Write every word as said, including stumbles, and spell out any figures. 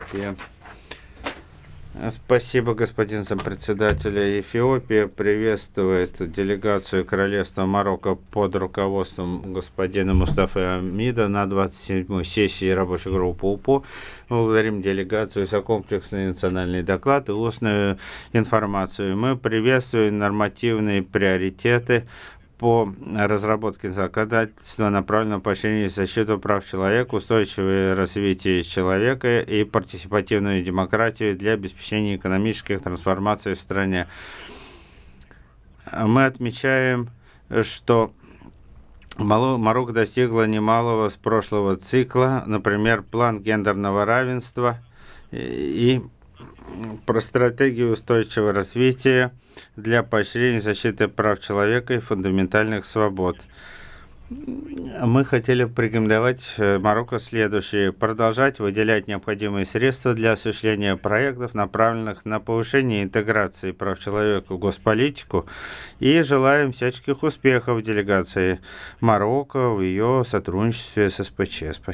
Эфиопия. Спасибо, господин сопредседатель. Эфиопия приветствует делегацию Королевства Марокко под руководством господина Мустафы Амида на двадцать седьмой сессии рабочей группы УПО. Мы благодарим делегацию за комплексный национальный доклад и устную информацию. Мы приветствуем нормативные приоритеты по разработке законодательства, направленного на поощрение и защиту прав человека, устойчивое развитие человека и партиципативную демократию для обеспечения экономических трансформаций в стране. Мы отмечаем, что Марокко достигла немалого с прошлого цикла, например, план гендерного равенства и про стратегию устойчивого развития для поощрения защиты прав человека и фундаментальных свобод. Мы хотели порекомендовать Марокко следующее. Продолжать выделять необходимые средства для осуществления проектов, направленных на повышение интеграции прав человека в госполитику, и желаем всяческих успехов делегации Марокко в ее сотрудничестве с СПЧ. Спасибо.